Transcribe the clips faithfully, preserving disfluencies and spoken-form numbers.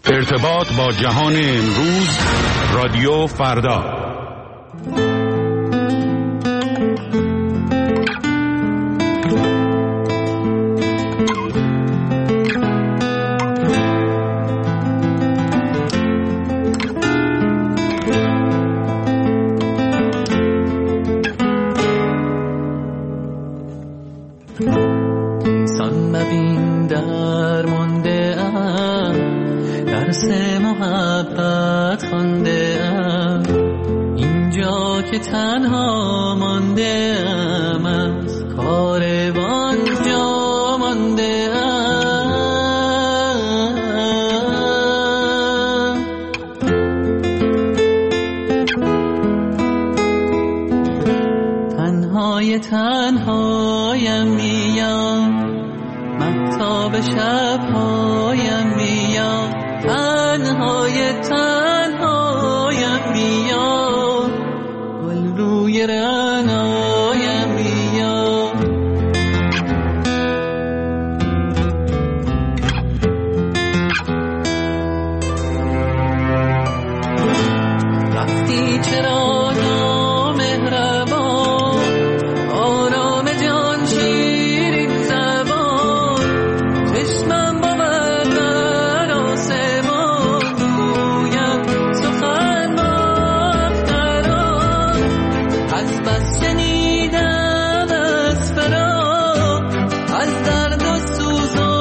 ارتباط با جهان امروز، رادیو فردا. تنها مانده ام از کاروان جا مانده ام، تنهای تنهایم میام، مهتاب شبهایم میام، تنهای تنهایم میام، روی رعنایم بیام. رفتی چرا نامهربان، آرام جان شیرین زبان، چشمم بود بر آسمان، گویم سخن با اختران، از بس شنیدم از فراق، از درد و سوز و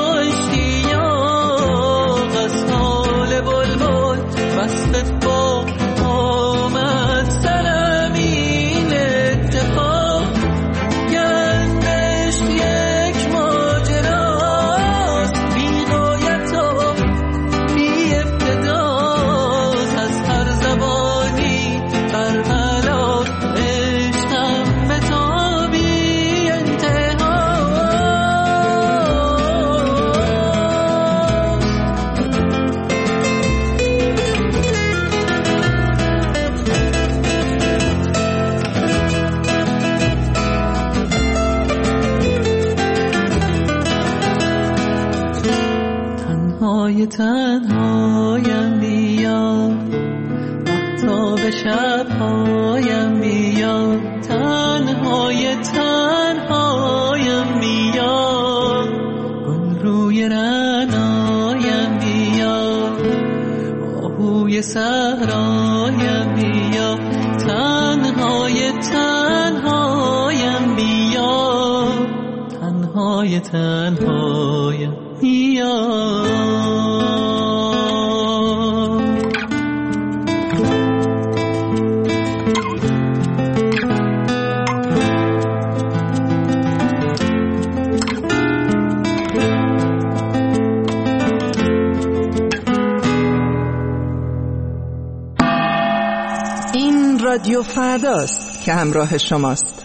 اشتیاق، از حال بلبل وصف با آمد سرم این اتفاق، گردشت یک ماجراست، بی غایت و بی ابتداست، از هر زبانی بر ملال عشقم به تا بی تنهای تنهایم بیام، مهتاب شبهایم بیام، تنهای تنهایم بیام، گل روی رعنایم بیام، آهوی صحرایم بیام، تنهای تنهایم بیام، تنهای تنهایم بیام. این رادیو فرداست که همراه شماست.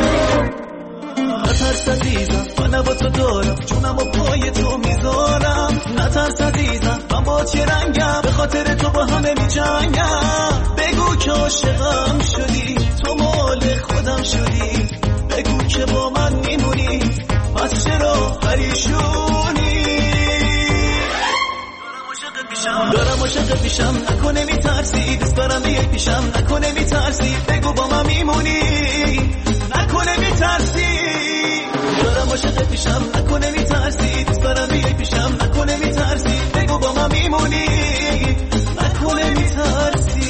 عزیزم من با تو دارم، جونم و پای تو میذارم، نترس عزیزم من با چه رنگم به خاطر تو با همه می جنگم بگو که عاشقم شدی تو مال خودم شدی بگو که با من میمونی پس چرا پریشونی دارم عاشقت میشم نکنه میترسی دوست دارم بیای پیشم نکنه میترسی بگو با من میمونی نکنه میترسی دارم عاشقت میشم نکنه میترسی دوست دارم بیای پیشم نکنه میترسی بگو با من میمونی نکنه میترسی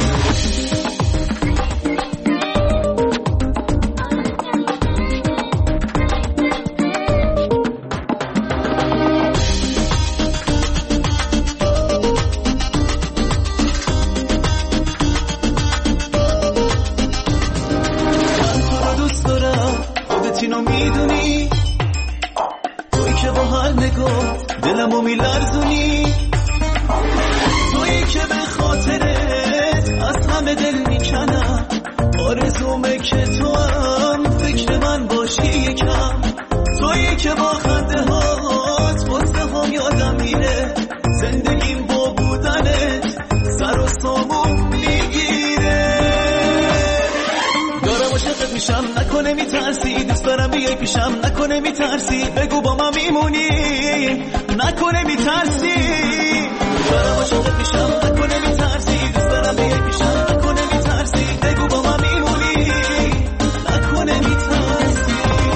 اینو میدونی تویی که با هر نگاه دلمو میلرزونی تویی که به خاطرت از همه دل میکنم آرزومه که تو هم فکر من باشی یکم تویی که با خنده هات قصه هم یادم میره زندگیم با بودنت سر و سامون میگیره دارم عاشقت میشم نکنه میترسی دوست دارم بیای پیشم نکنه میترسی بگو با من میمونی نکنه میترسی دارم عاشقت میشم نکنه میترسی دوست دارم بیای پیشم نکنه میترسی بگو با من میمونی نکنه میترسی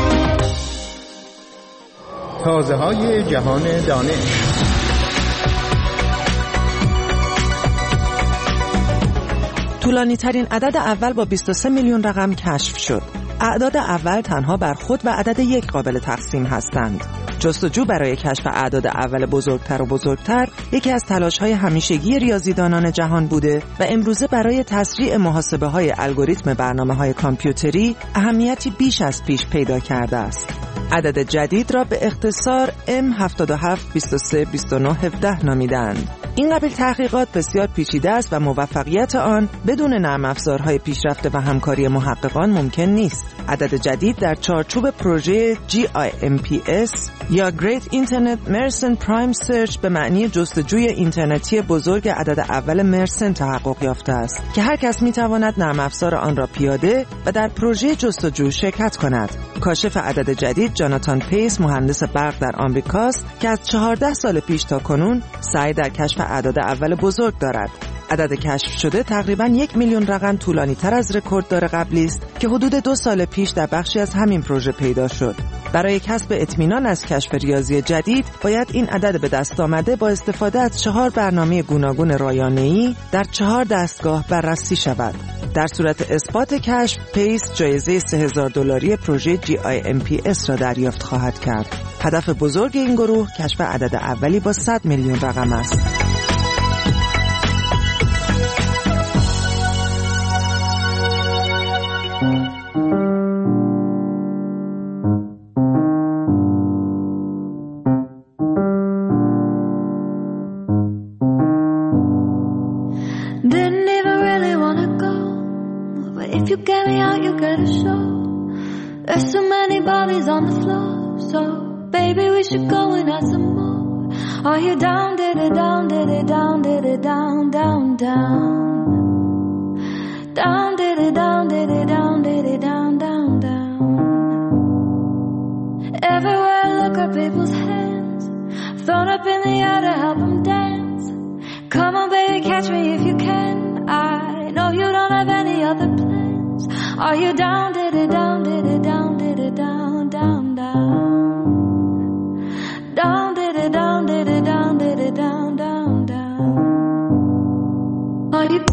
تازه های جهان دانش. طولانی ترین عدد اول با بیست و سه میلیون رقم کشف شد. اعداد اول تنها بر خود و عدد یک قابل تقسیم هستند. جستجو برای کشف اعداد اول بزرگتر و بزرگتر یکی از تلاش‌های همیشگی ریاضیدانان جهان بوده و امروزه برای تسریع محاسبه‌های الگوریتم برنامه‌های کامپیوتری اهمیتی بیش از پیش پیدا کرده است. عدد جدید را به اختصار ام هفت هفت دو سه دو نه یک هفت نامیدند. این قبیل تحقیقات بسیار پیچیده است و موفقیت آن بدون نرم افزارهای پیشرفته و همکاری محققان ممکن نیست. عدد جدید در چارچوب پروژه جی آی ام پی اس یا Great Internet Mersenne Prime Search به معنی جستجوی اینترنتی بزرگ عدد اول مرسن تحقق یافته است که هر کس می‌تواند نرم افزار آن را پیاده و در پروژه جستجو شرکت کند. کاشف عدد جدید جاناتان پیس مهندس برق در آمریکاست که از چهارده سال پیش تا کنون سعی در کشف اعداد اول بزرگ دارد. عدد کشف شده تقریباً یک میلیون رقم طولانی تر از رکورددار قبلی است که حدود دو سال پیش در بخشی از همین پروژه پیدا شد. برای کسب اطمینان از کشف ریاضی جدید باید این عدد به دست آمده با استفاده از چهار برنامه گوناگون رایانه‌ای در چهار دستگاه بررسی شود. در صورت اثبات کشف، پیس جایزه سه هزار دلاری پروژه جی آی ام پی اس را دریافت خواهد کرد. هدف بزرگ این گروه کشف عدد اولی با صد میلیون رقم است. There's so many bodies on the floor, so baby we should go and add some more. Are you down, did it, down, did it, down, did it, down, down, down. Down, did it, down, did it, down, did it, down, down, down. Everywhere I look at people's hands, thrown up in the air to help them dance. Come on baby, catch me if you can. I know you don't have any other plans. Are you down, did it, down, did it, down, did it, down, down, down. Down, did it, down, did it, down, did it, down, down, down. Are you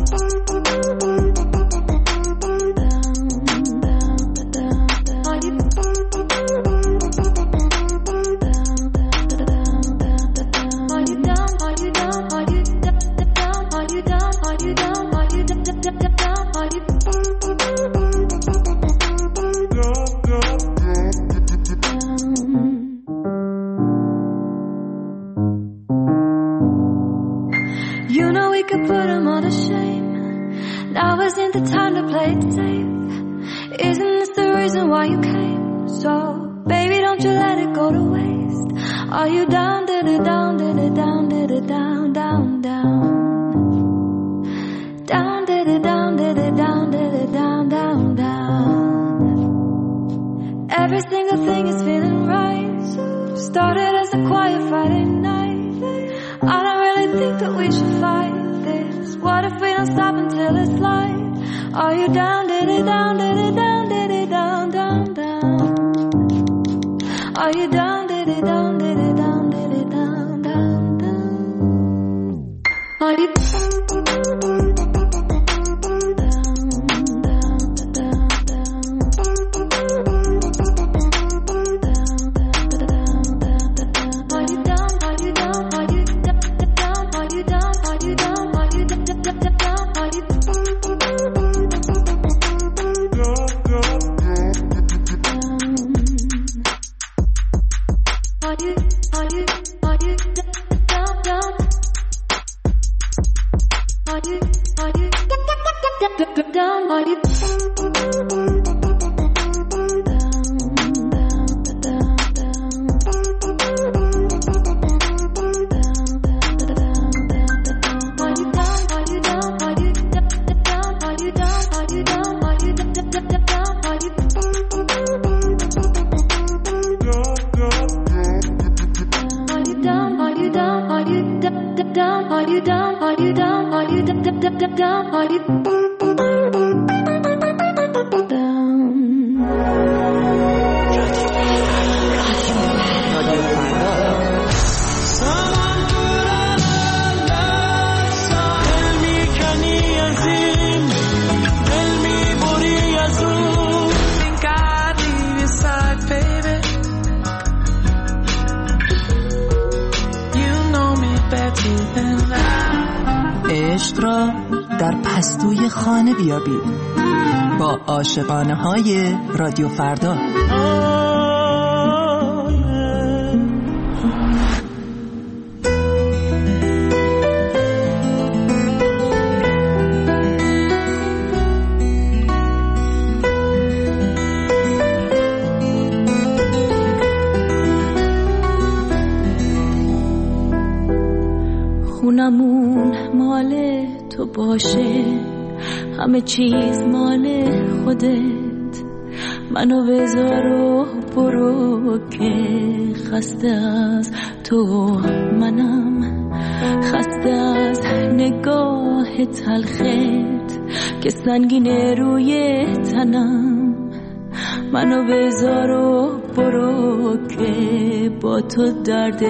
Are you down, did it down, did it down, did it down, down, down. Down, did it down, did it down, did it down, down, down. Every single thing is feeling right. Started as a quiet Friday night. I don't really think that we should fight this. What if we don't stop until it's light? Are you down, did it down, did it down, did it down, down, down. Are you down, did it down, did it down, did it down, down, down. Are you عشق را در پستوی خانه بیابید با عاشقانه های رادیو فردا. خونمون مال تو باشه، همه چیز مال خودت، منو بذار و برو که خسته از تو منم، خسته از نگاه تلخت که سنگینه روی تنم، منو بذار و برو که با تو درد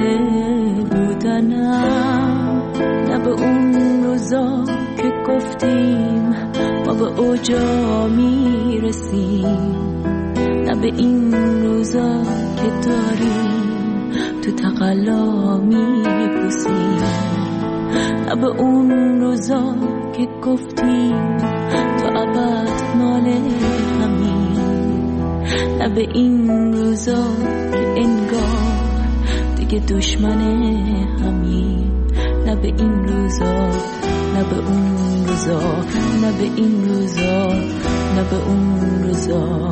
بودنم، نه به اون روزا که گفتیم ما به اوجا میرسیم، نه به این روزا که داریم تو تقلا میپوسیم، نه به اون روزا که گفتیم تو ابد مال همین، نه به این روزا که انگار دیگه دشمن همین، نه به این روزا، نه به اون روزا، نه به این روزا، نه به اون روزا.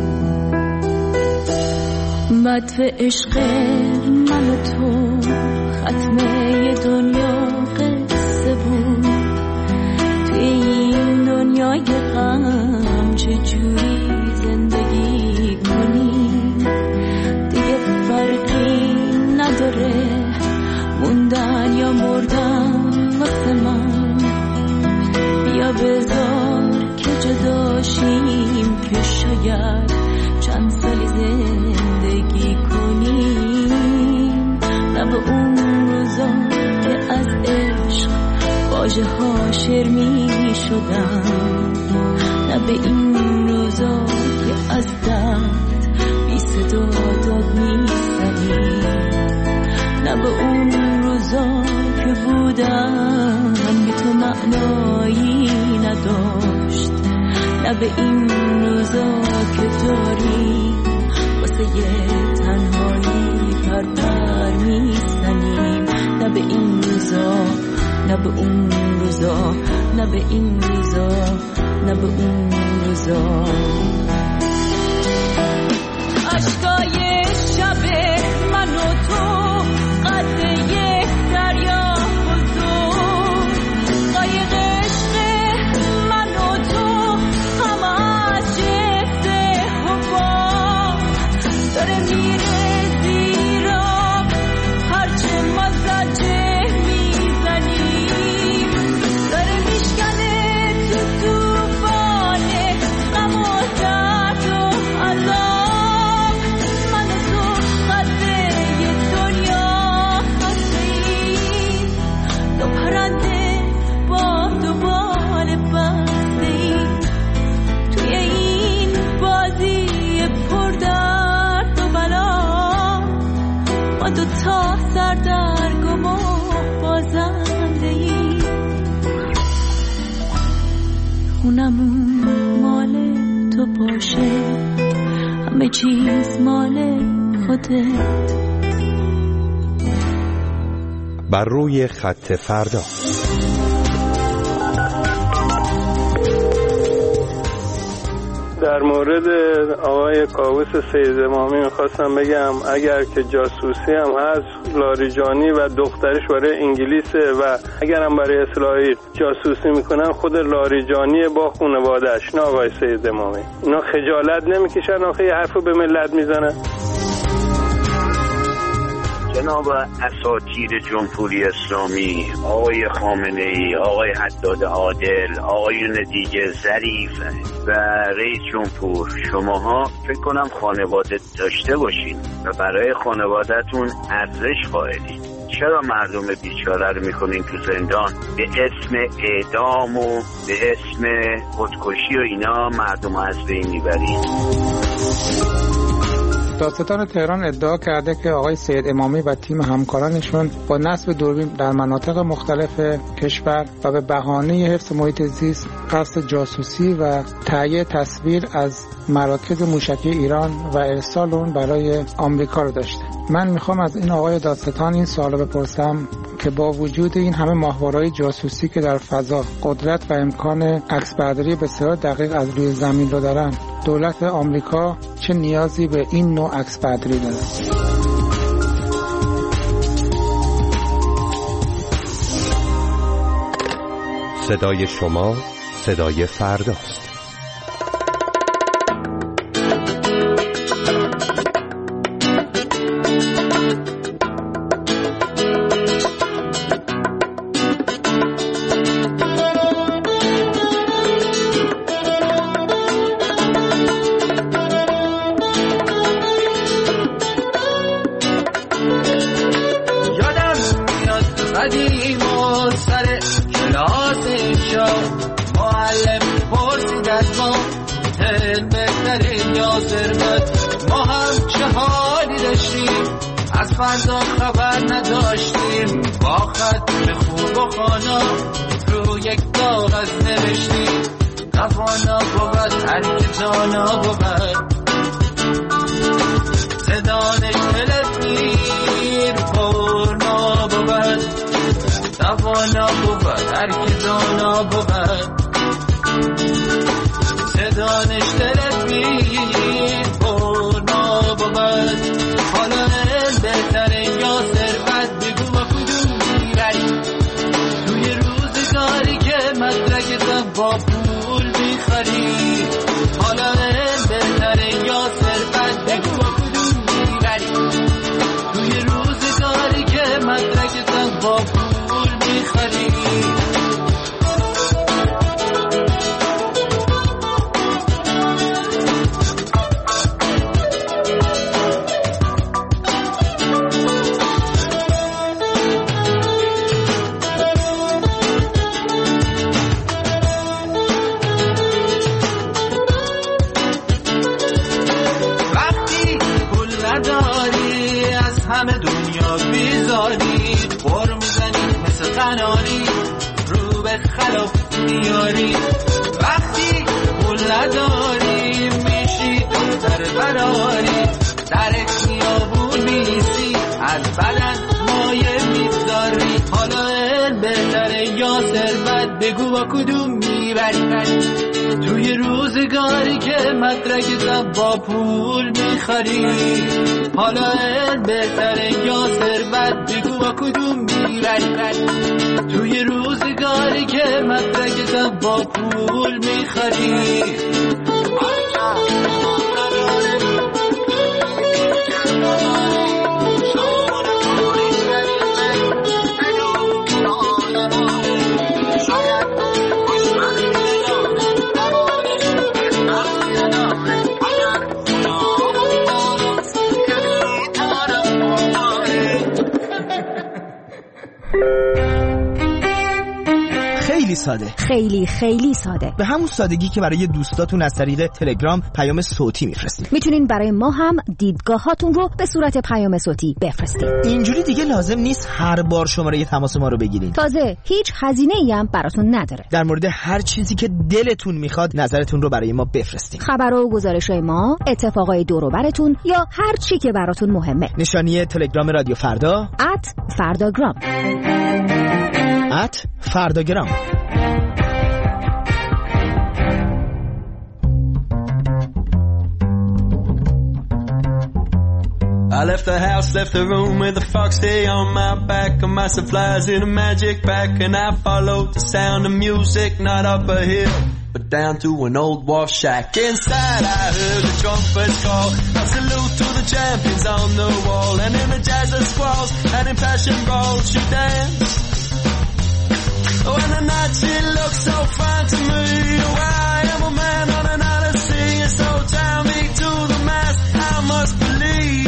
مدفع عشق من و تو ختمه دنیا قصه بود، توی این دنیای غم چجوری زندگی کنیم، دیگه فرقی نداره موندن یا مردن واسه من، بیا بذار که جداشیم که شاید چند سالی زندگی کنیم، نه به اون روزا که از عشق واژه ها شعر می شدن، نه به این روزا که از درد بی صدا داد می زنیم، نه به اون روزا که بودن بی تو معنایی نداشت، نه به این روزا که داریم واسه یه تنهایی پرپر میزنیم، نه به این روزا، نه به اون روزا، نه به این روزا، نه به اون روزا. عشقای شب من و تو سردرگم و بازنده ای، خونمون مال تو باشه، همه چیز مال خودت. بر روی خط فردا. در مورد آقای کاووس سید امامی میخواستم بگم اگر که جاسوسی هم هست، لاریجانی و دخترش برای انگلیسه و اگر هم برای اصلاحی جاسوسی میکنن خود لاریجانی با خانواده‌اش، نه آقای سید امامی. اینا خجالت نمیکشن آخه یه حرفو به ملت میزنن؟ جناب اساطیر جمهوری اسلامی، آقای خامنه‌ای، آقای حداد عادل، آقایون دیگه ظریف و رئیس جمهور، شماها فکر کنم خانواده داشته باشین و برای خانواده‌تون ارزش قائلین. چرا مردم بیچاره رو میکنین تو زندان؟ به اسم اعدام و به اسم خودکشی و اینا مردم از بین میبرین. دادستان تهران ادعا کرده که آقای سید امامی و تیم همکارانشون با نصب دوربین در مناطق مختلف کشور و به بهانه حفظ محیط زیست قصد جاسوسی و تهیه تصویر از مراکز موشکی ایران و ارسال اون برای آمریکا رو داشته. من میخوام از این آقای دادستان این سوالو بپرسم که با وجود این همه ماهواره‌های جاسوسی که در فضا قدرت و امکان عکسبرداری بسیار دقیق از روی زمین رو دارن، دولت آمریکا چه نیازی به این نوع عکسبرداری داره؟ صدای شما صدای فرداست. فردا خبر نداشتیم، با خط خوب و خانا رو یک کاغذ نوشتیم. توانا بود هر که دانا بود، زدانش دلت میر پرنا بود. توانا بود هر که دانا بود، زدانش دلت میر پرنا بود. حالا بهتره یا ثروت، بگو با کدوم میبری؟ توی روزگاری که مدرکتم با پول میخری. حالا بهتره یا ثروت، بگو با کدوم میبری؟ توی روزگاری که مدرکتم با پول میخری. همه دنیا بیزاری، خور میزنی مثل قناری، رو به خلاف میاری. وقتی پول نداری میشی دختر براری، در خیابون میسی از بدن مایه میذاری. حالا بهتره یا ثروت، بگو با کدوم میبری؟ توی روزگاری که مدرکتم با پول میخری. حالا بهتره یا ثروت، بگو با کدوم میبری؟ توی روزگاری که مدرکتم با پول میخری. خیلی ساده، خیلی خیلی ساده، به همون سادگی که برای دوستاتون از طریق تلگرام پیام صوتی میفرستید. میتونین برای ما هم دیدگاهاتون رو به صورت پیام صوتی بفرستید. اینجوری دیگه لازم نیست هر بار شماره تماس ما رو بگیرین. تازه هیچ هزینه‌ای هم براتون نداره. در مورد هر چیزی که دلتون میخواد نظرتون رو برای ما بفرستین. خبر و گزارش‌های ما، اتفاقای دور و براتون یا هر چی که براتون مهمه. نشانی تلگرام رادیو فردا ات فرداگرام ات فرداگرام. I left the house, left the room with a foxy on my back and my supplies in a magic bag, and I followed the sound of music, not up a hill but down to an old wall shack. Inside I heard the trumpets call, a salute to the champions on the wall, and in the jazz of squalls and in passion brawls she danced. Oh, and the night she looked so fine to me. Oh, I am a man on an odyssey, and so tie me to the mast, I must believe.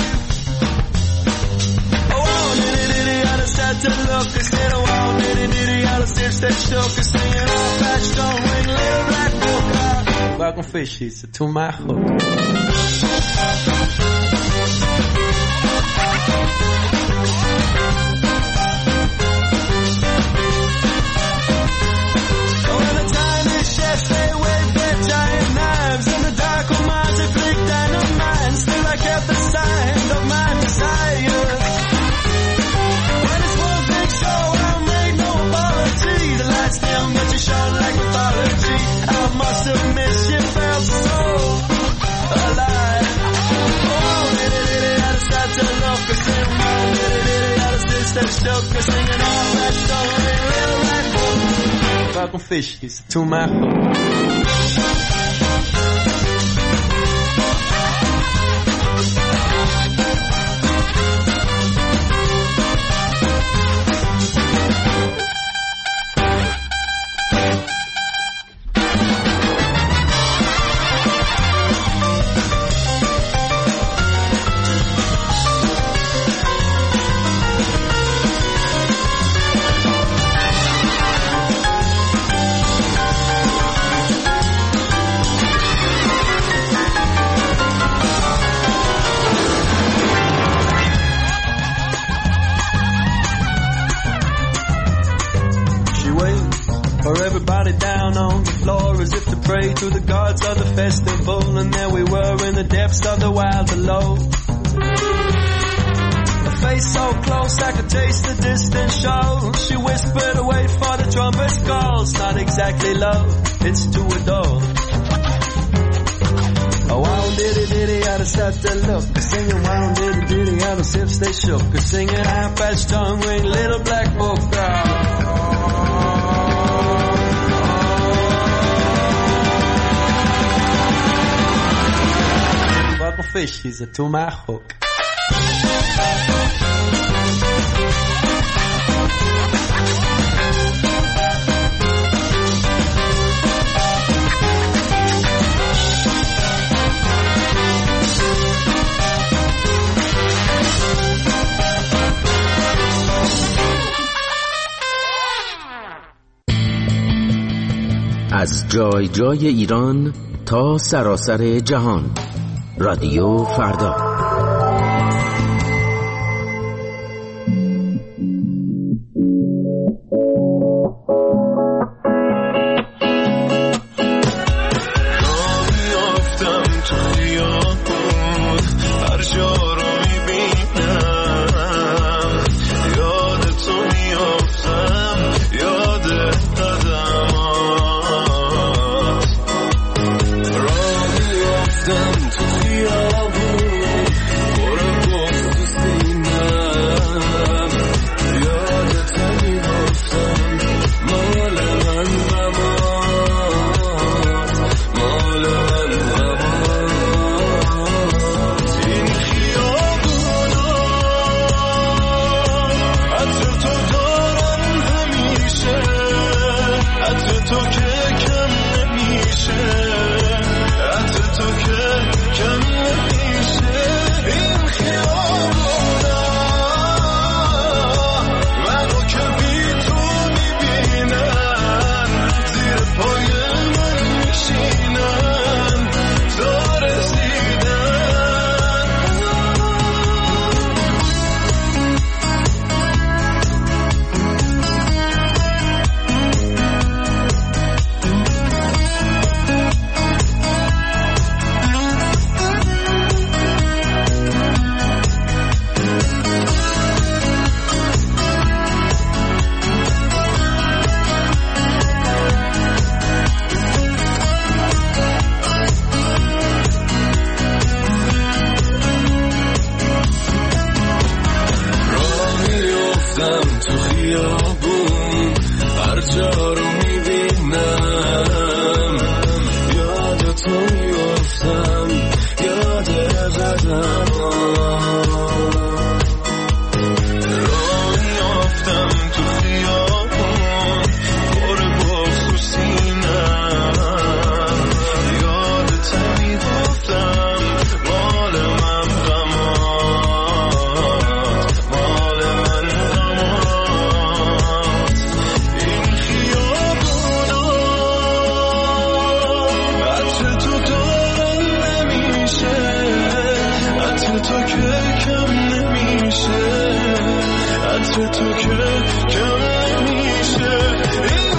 Had to look instead of wow, nitty nitty, all the steps that shook and singing all patch, don't ring, little black book. Welcome fish, she's to my hook. Oh, and the tiny chefs, they wave their giant knives, and the dark old minds, they flick dynamite. Still I kept the sign of my desire. But you shone like mythology. I must admit you felt so alive. Oh, diddy diddy, I just had to look and sing. Oh, diddy diddy, I just did step shook and singing all that story. Little right hook, fucking fishies to my hook. Pray to the gods of the festival, and there we were in the depths of the wild below. A face so close I could taste the distant show. She whispered, wait for the trumpet's calls. Not exactly love, it's to adore. Oh, wow, diddy diddy, I just had to look. Singing, wow, diddy diddy, how the sips they shook. Singing, high-patched tongue ring, little black book. Fish, he's a to my hook. از جای جای ایران تا سراسر جهان، رادیو فردا. خیابون هر جا رو میبینم یاد تو میفتم، یاد قدم را میافتم تو خیابون پر بغض و سینم یاد تو میفتم مال من غمات، مال من غمات. این خیابونا عطر تو دارم نمیشه، عطر تو که کم نمیشه، عطر تو که کم نمیشه.